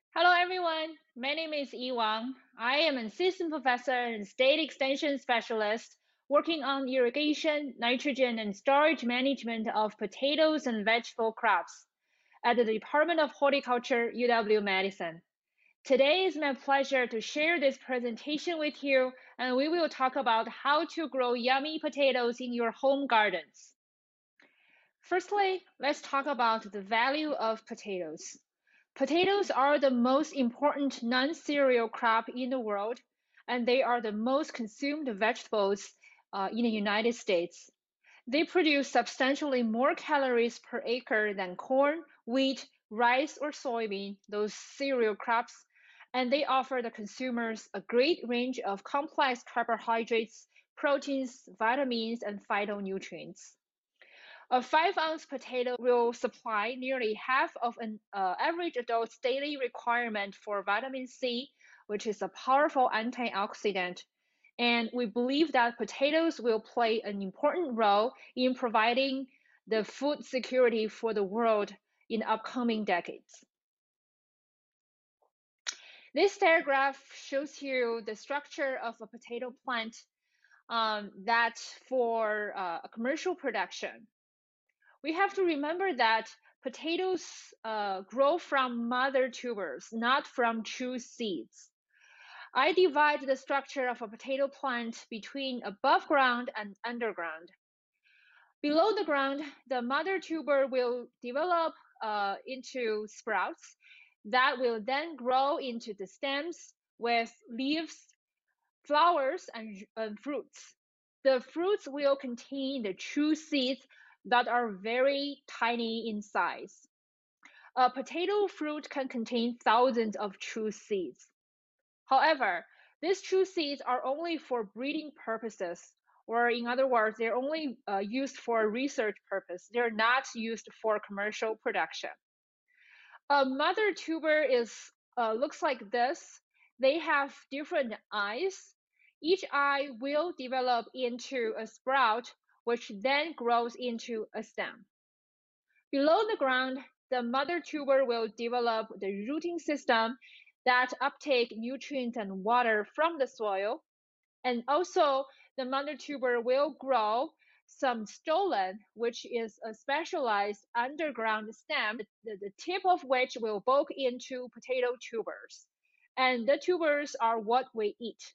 Hello everyone, my name is Yi Wang. I am an assistant professor and state extension specialist working on irrigation, nitrogen, and storage management of potatoes and vegetable crops at the Department of Horticulture, UW-Madison. Today is my pleasure to share this presentation with you, and we will talk about how to grow yummy potatoes in your home gardens. Firstly, let's talk about the value of potatoes. Potatoes are the most important non-cereal crop in the world, and they are the most consumed vegetables in the United States. They produce substantially more calories per acre than corn, wheat, rice, or soybean, those cereal crops, and they offer the consumers a great range of complex carbohydrates, proteins, vitamins, and phytonutrients. A 5-ounce potato will supply nearly half of an average adult's daily requirement for vitamin C, which is a powerful antioxidant. And we believe that potatoes will play an important role in providing the food security for the world in the upcoming decades. This diagram shows you the structure of a potato plant that for a commercial production. We have to remember that potatoes grow from mother tubers, not from true seeds. I divide the structure of a potato plant between above ground and underground. Below the ground, the mother tuber will develop into sprouts that will then grow into the stems with leaves, flowers, and fruits. The fruits will contain the true seeds that are very tiny in size. A potato fruit can contain thousands of true seeds. However, these true seeds are only for breeding purposes, or in other words, they're only used for research purpose. They're not used for commercial production. A mother tuber is looks like this. They have different eyes. Each eye will develop into a sprout, which then grows into a stem. Below the ground, the mother tuber will develop the rooting system that uptake nutrients and water from the soil. And also, the mother tuber will grow some stolon, which is a specialized underground stem, the tip of which will bulk into potato tubers. And the tubers are what we eat.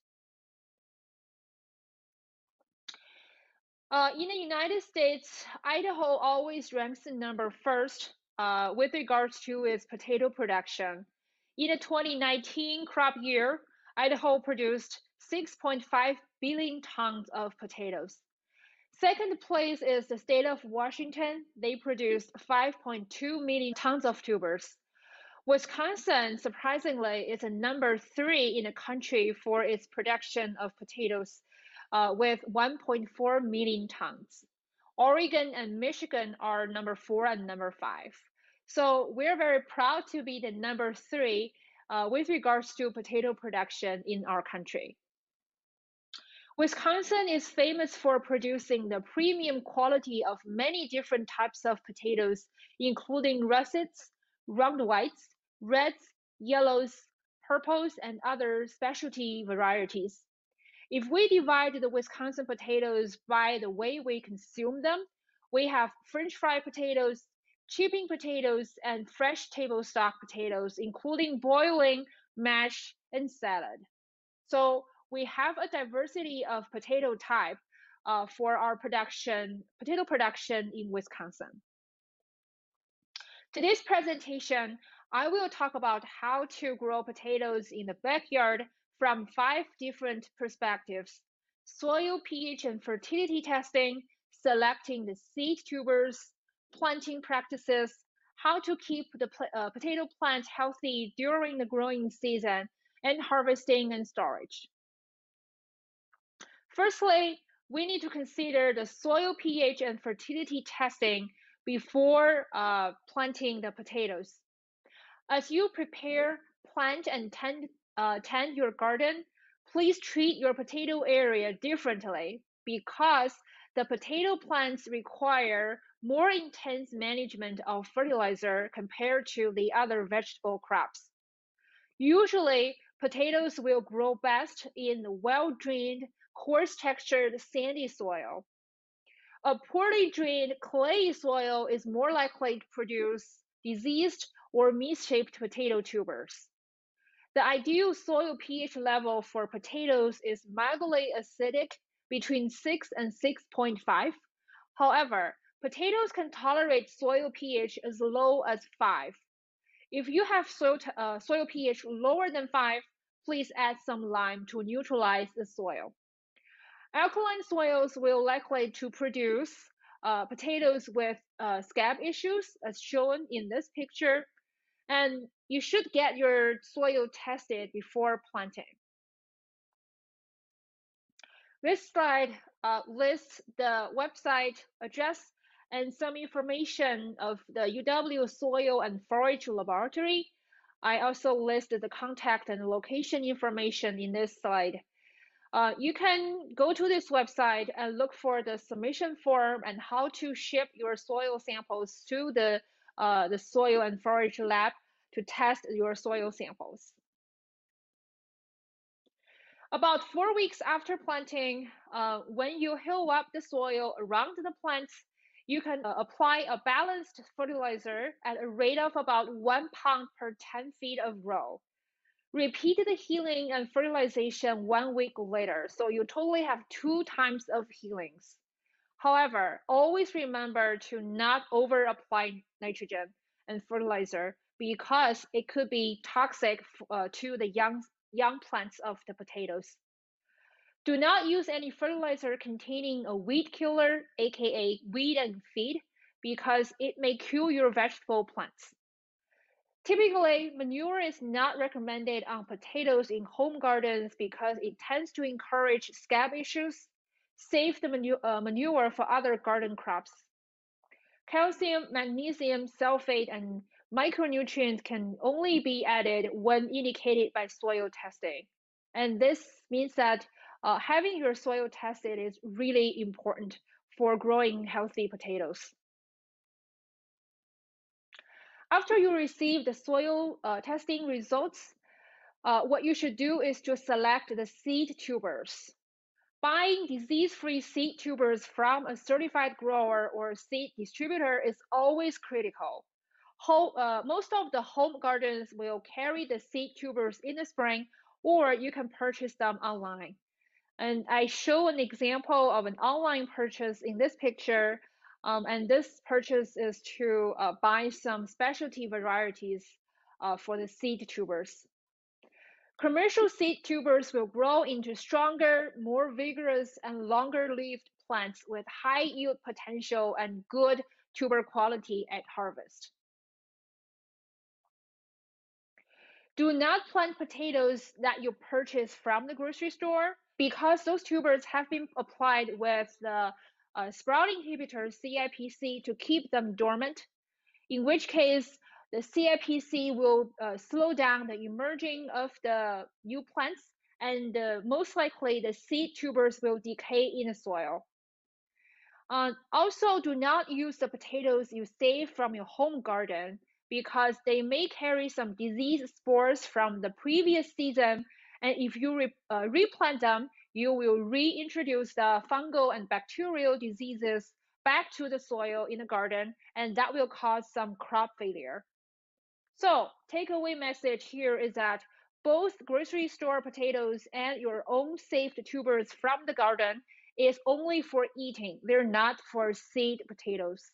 In the United States, Idaho always ranks number first with regards to its potato production. In the 2019 crop year, Idaho produced 6.5 billion tons of potatoes. Second place is the state of Washington. They produced 5.2 million tons of tubers. Wisconsin, surprisingly, is a number 3 in the country for its production of potatoes, with 1.4 million tons. Oregon and Michigan are number 4 and number 5. So we're very proud to be the number 3 with regards to potato production in our country. Wisconsin is famous for producing the premium quality of many different types of potatoes, including russets, round whites, reds, yellows, purples, and other specialty varieties. If we divide the Wisconsin potatoes by the way we consume them, we have French fried potatoes, chipping potatoes, and fresh table stock potatoes, including boiling, mash, and salad. So we have a diversity of potato type for our potato production in Wisconsin. Today's presentation, I will talk about how to grow potatoes in the backyard from 5 different perspectives: soil pH and fertility testing, selecting the seed tubers, planting practices, how to keep the potato plant healthy during the growing season, and harvesting and storage. Firstly, we need to consider the soil pH and fertility testing before planting the potatoes. As you prepare, plant, and tend your garden, please treat your potato area differently because the potato plants require more intense management of fertilizer compared to the other vegetable crops. Usually, potatoes will grow best in well-drained, coarse-textured sandy soil. A poorly drained clayey soil is more likely to produce diseased or misshaped potato tubers. The ideal soil pH level for potatoes is mildly acidic between 6 and 6.5. However, potatoes can tolerate soil pH as low as 5. If you have soil pH lower than 5, please add some lime to neutralize the soil. Alkaline soils will likely to produce potatoes with scab issues, as shown in this picture, and you should get your soil tested before planting. This slide lists the website address and some information of the UW Soil and Forage Laboratory. I also listed the contact and location information in this slide. You can go to this website and look for the submission form and how to ship your soil samples to the Soil and Forage Lab to test your soil samples. About 4 weeks after planting, when you hill up the soil around the plants, you can apply a balanced fertilizer at a rate of about 1 pound per 10 feet of row. Repeat the healing and fertilization 1 week later, so you totally have 2 times of healings. However, always remember to not over apply nitrogen and fertilizer because it could be toxic to the young plants of the potatoes. Do not use any fertilizer containing a weed killer, aka weed and feed, because it may kill your vegetable plants. Typically, manure is not recommended on potatoes in home gardens because it tends to encourage scab issues. Save the manure for other garden crops. Calcium, magnesium, sulfate, and micronutrients can only be added when indicated by soil testing. And this means that having your soil tested is really important for growing healthy potatoes. After you receive the soil testing results, what you should do is to select the seed tubers. Buying disease-free seed tubers from a certified grower or seed distributor is always critical. Most of the home gardens will carry the seed tubers in the spring, or you can purchase them online. And I show an example of an online purchase in this picture. And this purchase is to buy some specialty varieties for the seed tubers. Commercial seed tubers will grow into stronger, more vigorous, and longer-lived plants with high yield potential and good tuber quality at harvest. Do not plant potatoes that you purchase from the grocery store because those tubers have been applied with the sprouting inhibitor CIPC to keep them dormant, in which case the CIPC will slow down the emerging of the new plants, and most likely the seed tubers will decay in the soil. Also, do not use the potatoes you save from your home garden because they may carry some disease spores from the previous season, and if you replant them, you will reintroduce the fungal and bacterial diseases back to the soil in the garden, and that will cause some crop failure. So, takeaway message here is that both grocery store potatoes and your own saved tubers from the garden is only for eating. They're not for seed potatoes.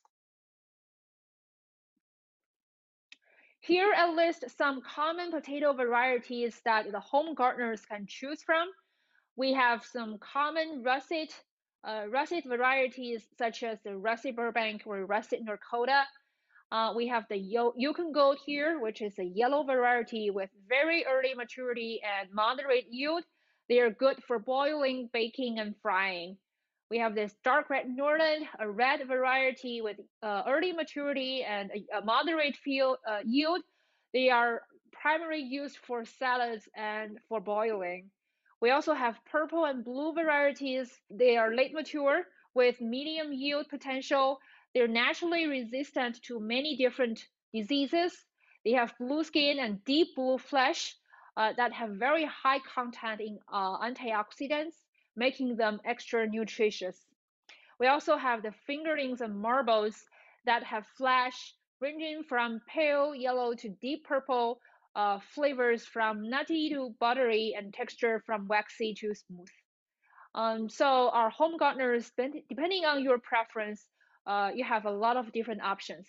Here I list some common potato varieties that the home gardeners can choose from. We have some common russet varieties such as the russet Burbank or russet North Dakota. We have the Yukon Gold here, which is a yellow variety with very early maturity and moderate yield. They are good for boiling, baking, and frying. We have this dark red Norland, a red variety with early maturity and a moderate yield. They are primarily used for salads and for boiling. We also have purple and blue varieties. They are late mature with medium yield potential. They're naturally resistant to many different diseases. They have blue skin and deep blue flesh. that have very high content in antioxidants, making them extra nutritious. We also have the fingerlings and marbles that have flesh ranging from pale yellow to deep purple, flavors from nutty to buttery, and texture from waxy to smooth. So our home gardeners, depending on your preference, you have a lot of different options.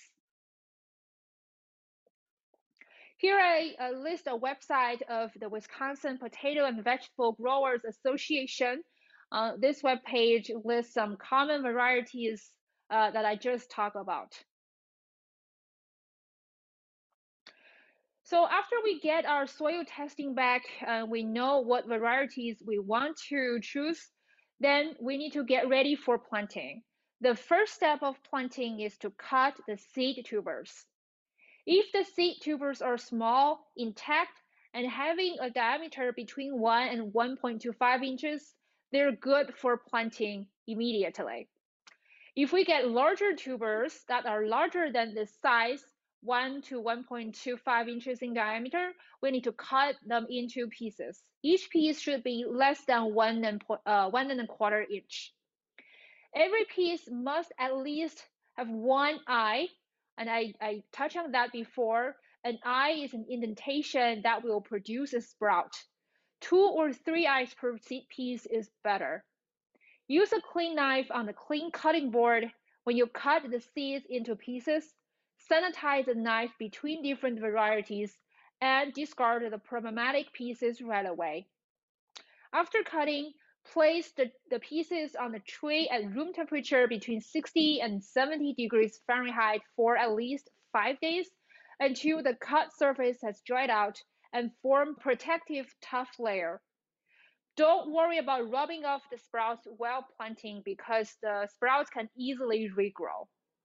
Here I list a website of the Wisconsin Potato and Vegetable Growers Association. This web page lists some common varieties that I just talked about. So after we get our soil testing back and we know what varieties we want to choose, then we need to get ready for planting. The first step of planting is to cut the seed tubers. If the seed tubers are small, intact, and having a diameter between 1 and 1.25 inches, they're good for planting immediately. If we get larger tubers that are larger than this size, 1 to 1.25 inches in diameter, we need to cut them into pieces. Each piece should be less than 1.25 inch. Every piece must at least have one eye, and I touched on that before. An eye is an indentation that will produce a sprout. 2 or 3 eyes per seed piece is better. Use a clean knife on a clean cutting board when you cut the seeds into pieces. Sanitize the knife between different varieties and discard the problematic pieces right away. After cutting, place the pieces on a tray at room temperature between 60 and 70 degrees Fahrenheit for at least 5 days until the cut surface has dried out and formed protective tough layer. Don't worry about rubbing off the sprouts while planting because the sprouts can easily regrow.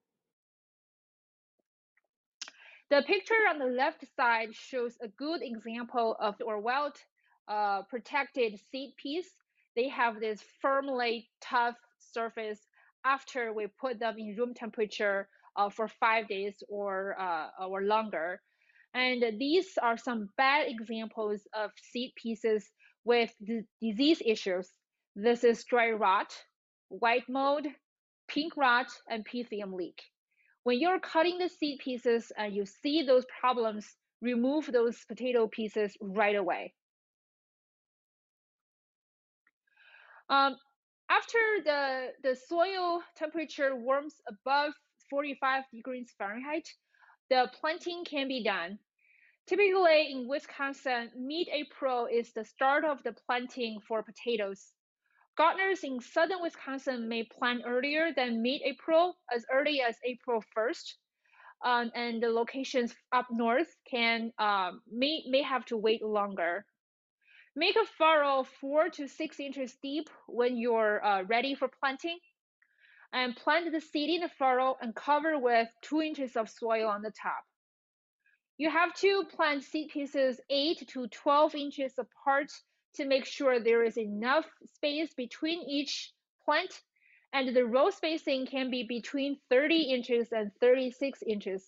The picture on the left side shows a good example of our well protected seed piece. They have this firmly tough surface after we put them in room temperature for 5 days or longer. And these are some bad examples of seed pieces with disease issues. This is dry rot, white mold, pink rot, and pythium leak. When you're cutting the seed pieces and you see those problems, remove those potato pieces right away. After the soil temperature warms above 45 degrees Fahrenheit, the planting can be done. Typically in Wisconsin, mid-April is the start of the planting for potatoes. Gardeners in southern Wisconsin may plant earlier than mid-April, as early as April 1st. And the locations up north may have to wait longer. Make a furrow 4 to 6 inches deep when you're ready for planting, and plant the seed in the furrow and cover with 2 inches of soil on the top. You have to plant seed pieces 8 to 12 inches apart to make sure there is enough space between each plant, and the row spacing can be between 30 inches and 36 inches.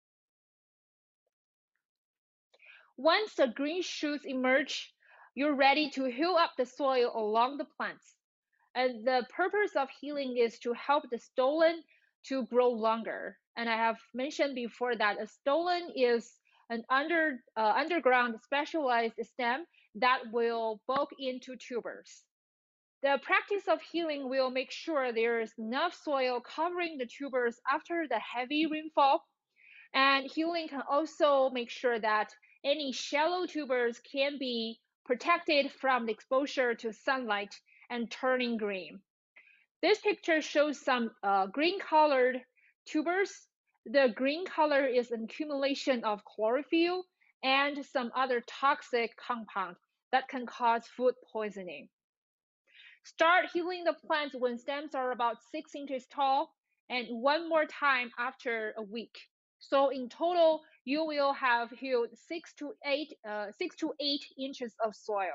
Once the green shoots emerge, you're ready to heal up the soil along the plants. And the purpose of healing is to help the stolon to grow longer. And I have mentioned before that a stolon is an underground specialized stem that will bulk into tubers. The practice of healing will make sure there is enough soil covering the tubers after the heavy rainfall. And healing can also make sure that any shallow tubers can be protected from the exposure to sunlight and turning green. This picture shows some green colored tubers. The green color is an accumulation of chlorophyll and some other toxic compound that can cause food poisoning. Start healing the plants when stems are about 6 inches tall, and one more time after a week. So in total, you will have healed 6 to 8 inches of soil.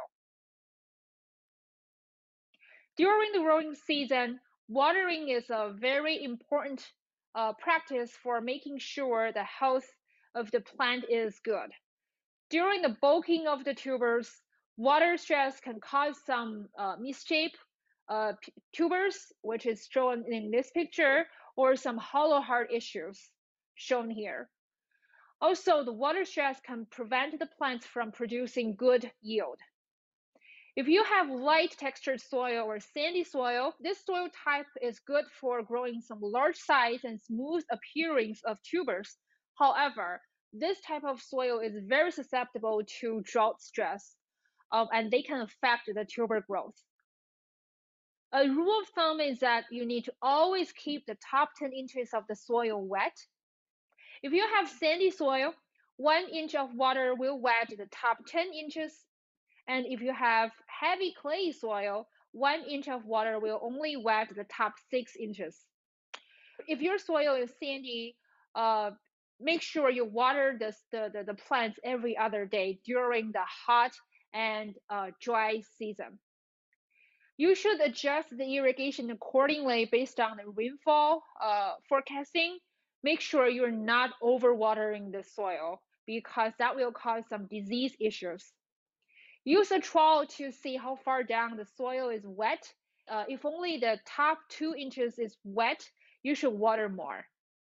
During the growing season, watering is a very important practice for making sure the health of the plant is good. During the bulking of the tubers, water stress can cause some misshape tubers, which is shown in this picture, or some hollow heart issues shown here. Also, the water stress can prevent the plants from producing good yield. If you have light textured soil or sandy soil, this soil type is good for growing some large size and smooth appearance of tubers. However, this type of soil is very susceptible to drought stress, and they can affect the tuber growth. A rule of thumb is that you need to always keep the top 10 inches of the soil wet. If you have sandy soil, 1 inch of water will wet the top 10 inches. And if you have heavy clay soil, 1 inch of water will only wet the top 6 inches. If your soil is sandy, make sure you water the plants every other day during the hot and dry season. You should adjust the irrigation accordingly based on the rainfall forecasting. Make sure you're not overwatering the soil because that will cause some disease issues. Use a trowel to see how far down the soil is wet. If only the top 2 inches is wet, you should water more.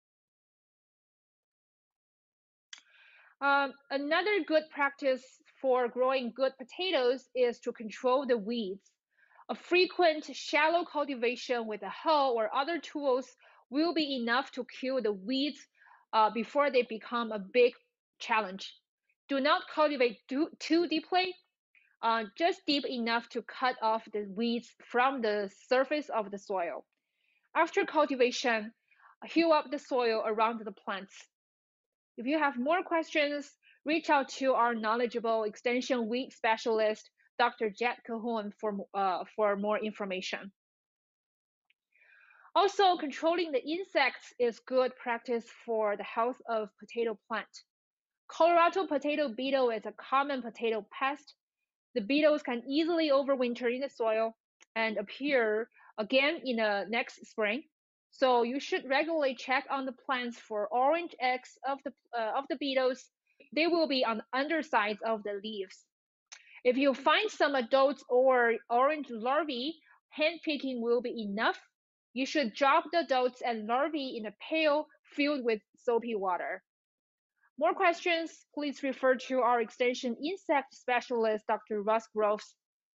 Another good practice for growing good potatoes is to control the weeds. A frequent shallow cultivation with a hoe or other tools will be enough to kill the weeds before they become a big challenge. Do not cultivate too deeply, just deep enough to cut off the weeds from the surface of the soil. After cultivation, heal up the soil around the plants. If you have more questions, reach out to our knowledgeable extension weed specialist, Dr. Jet Cahoon, for more information. Also, controlling the insects is good practice for the health of potato plant. Colorado potato beetle is a common potato pest. The beetles can easily overwinter in the soil and appear again in the next spring. So you should regularly check on the plants for orange eggs of the beetles. They will be on the undersides of the leaves. If you find some adults or orange larvae, hand picking will be enough. You should drop the adults and larvae in a pail filled with soapy water. More questions, please refer to our extension insect specialist, Dr. Russ Groves.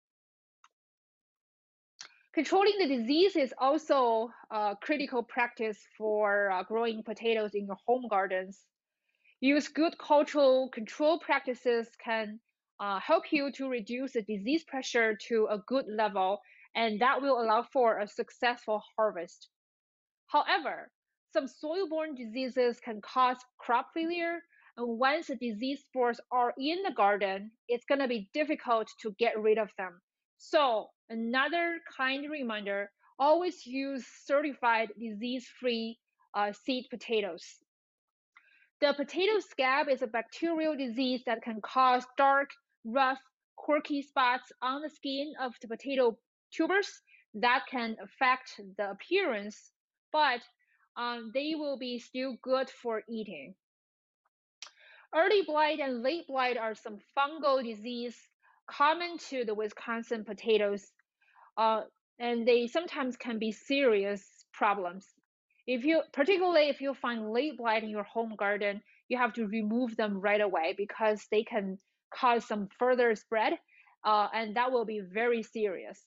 Controlling the disease is also a critical practice for growing potatoes in your home gardens. Use good cultural control practices can help you to reduce the disease pressure to a good level, and that will allow for a successful harvest. However, some soil-borne diseases can cause crop failure, and once the disease spores are in the garden, it's going to be difficult to get rid of them. So, another kind reminder, always use certified disease-free seed potatoes. The potato scab is a bacterial disease that can cause dark, rough, quirky spots on the skin of the potato tubers that can affect the appearance, but they will be still good for eating. Early blight and late blight are some fungal disease common to the Wisconsin potatoes, and they sometimes can be serious problems. Particularly if you find late blight in your home garden, you have to remove them right away because they can cause some further spread, and that will be very serious.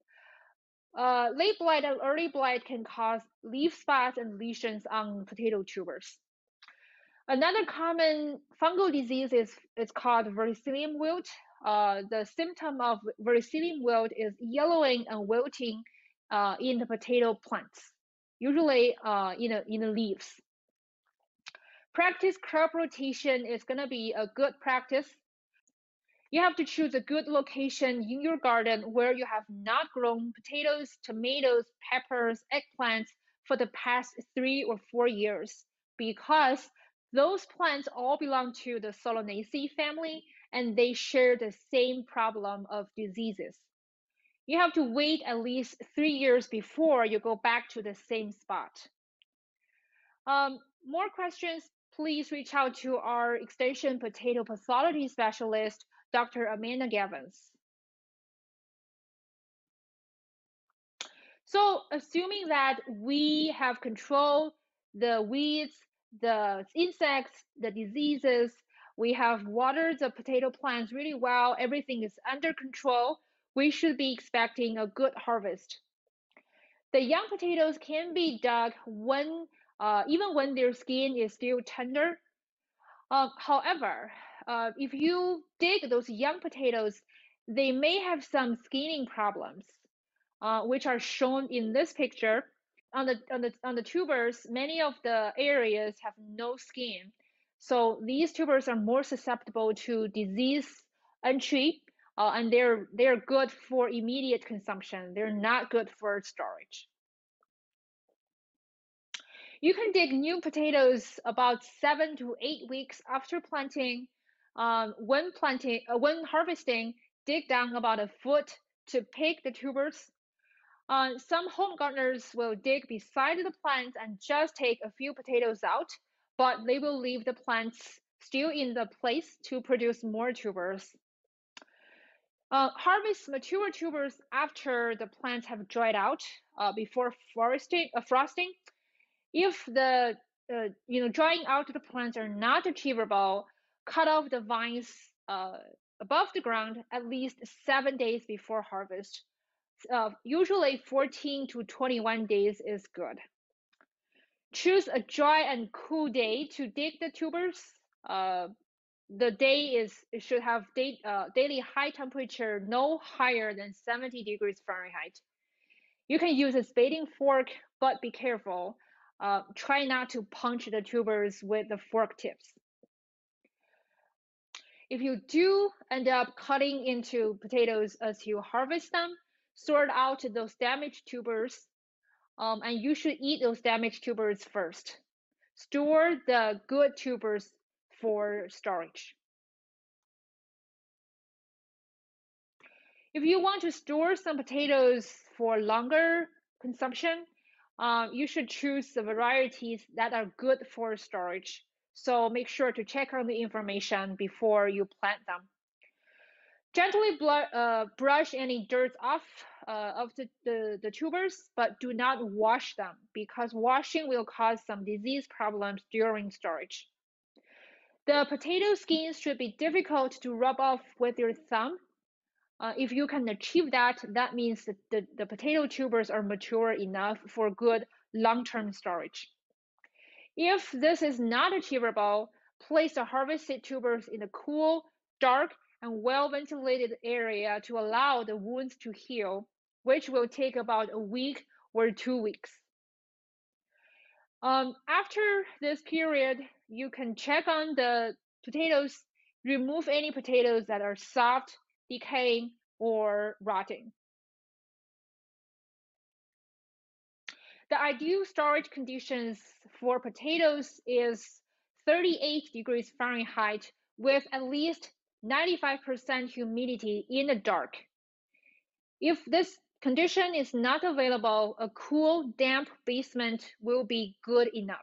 Late blight and early blight can cause leaf spots and lesions on potato tubers. Another common fungal disease is called verticillium wilt. The symptom of verticillium wilt is yellowing and wilting in the potato plants, usually in the leaves. Practice crop rotation is going to be a good practice. You have to choose a good location in your garden where you have not grown potatoes, tomatoes, peppers, eggplants for the past 3 or 4 years because those plants all belong to the Solanaceae family and they share the same problem of diseases. You have to wait at least 3 years before you go back to the same spot. More questions, please reach out to our extension potato pathology specialist, Dr. Amanda Gavins. So assuming that we have controlled the weeds, the insects, the diseases, we have watered the potato plants really well, everything is under control, we should be expecting a good harvest. The young potatoes can be dug even when their skin is still tender. However, if you dig those young potatoes, they may have some skinning problems, which are shown in this picture. On the tubers, many of the areas have no skin, so these tubers are more susceptible to disease entry, and they're good for immediate consumption. They're not good for storage. You can dig new potatoes about 7 to 8 weeks after planting. When harvesting, dig down about a foot to pick the tubers. Some home gardeners will dig beside the plants and just take a few potatoes out, but they will leave the plants still in the place to produce more tubers. Harvest mature tubers after the plants have dried out before frosting. If the drying out of the plants are not achievable, cut off the vines above the ground at least 7 days before harvest. Usually 14 to 21 days is good. Choose a dry and cool day to dig the tubers. The day it should have daily high temperature no higher than 70 degrees Fahrenheit. You can use a spading fork, but be careful. Try not to punch the tubers with the fork tips. If you do end up cutting into potatoes as you harvest them, sort out those damaged tubers, and you should eat those damaged tubers first. Store the good tubers for storage. If you want to store some potatoes for longer consumption, you should choose the varieties that are good for storage. So make sure to check on the information before you plant them. Gently brush any dirt off of the tubers, but do not wash them because washing will cause some disease problems during storage. The potato skins should be difficult to rub off with your thumb. If you can achieve that, that means that the potato tubers are mature enough for good long-term storage. If this is not achievable, place the harvested tubers in a cool, dark, and well-ventilated area to allow the wounds to heal, which will take about a week or 2 weeks. After this period, you can check on the potatoes, remove any potatoes that are soft, decaying, or rotting. The ideal storage conditions for potatoes is 38 degrees Fahrenheit with at least 95% humidity in the dark. If this condition is not available, a cool, damp basement will be good enough.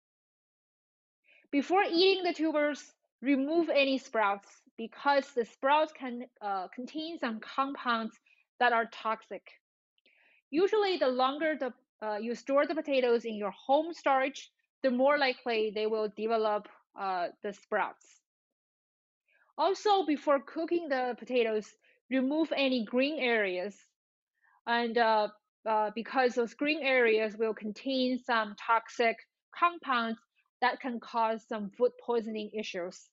Before eating the tubers, remove any sprouts because the sprouts can contain some compounds that are toxic. Usually, the longer you store the potatoes in your home storage, the more likely they will develop the sprouts. Also, before cooking the potatoes, remove any green areas, and because those green areas will contain some toxic compounds that can cause some food poisoning issues.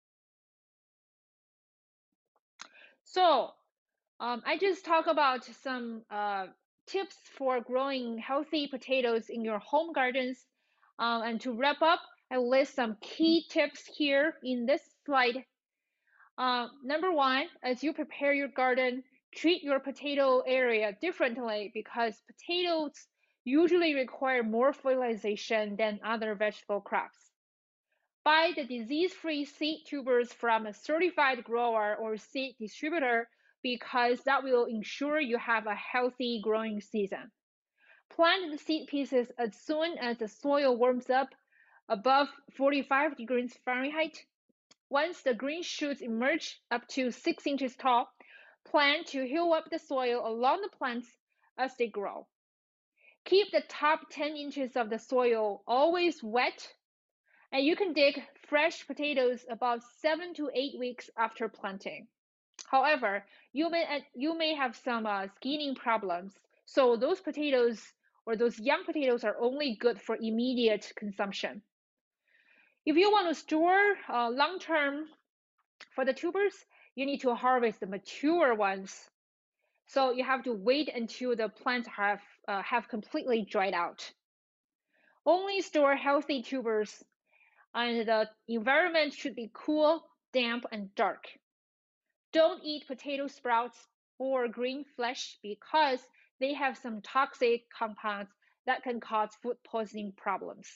So, I just talk about some tips for growing healthy potatoes in your home gardens. And to wrap up, I list some key tips here in this slide. Number one, as you prepare your garden, treat your potato area differently because potatoes usually require more fertilization than other vegetable crops. Buy the disease-free seed tubers from a certified grower or seed distributor because that will ensure you have a healthy growing season. Plant the seed pieces as soon as the soil warms up. above 45 degrees Fahrenheit. Once the green shoots emerge up to 6 inches tall, plan to hill up the soil along the plants as they grow. Keep the top 10 inches of the soil always wet, and you can dig fresh potatoes about 7 to 8 weeks after planting. However, you may have some skinning problems, so those potatoes or those young potatoes are only good for immediate consumption. If you want to store long term for the tubers, you need to harvest the mature ones. So you have to wait until the plants have completely dried out. Only store healthy tubers, and the environment should be cool, damp, and dark. Don't eat potato sprouts or green flesh because they have some toxic compounds that can cause food poisoning problems.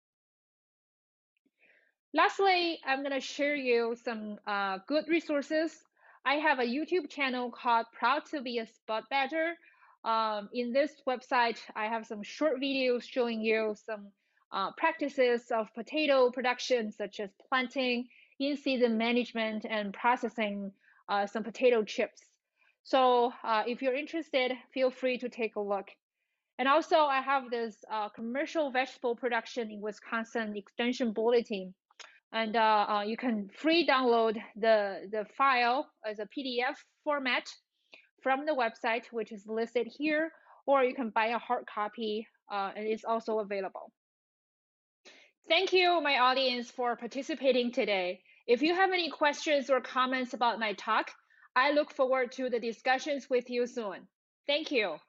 Lastly, I'm going to share you some good resources. I have a YouTube channel called Proud to be a Spot Badger. In this website, I have some short videos showing you some practices of potato production, such as planting, in-season management, and processing some potato chips. So if you're interested, feel free to take a look. And also, I have this commercial vegetable production in Wisconsin extension bulletin, and you can free download the file as a PDF format from the website, which is listed here, or you can buy a hard copy, and it's also available. Thank you, my audience, for participating today. If you have any questions or comments about my talk, I look forward to the discussions with you soon. Thank you.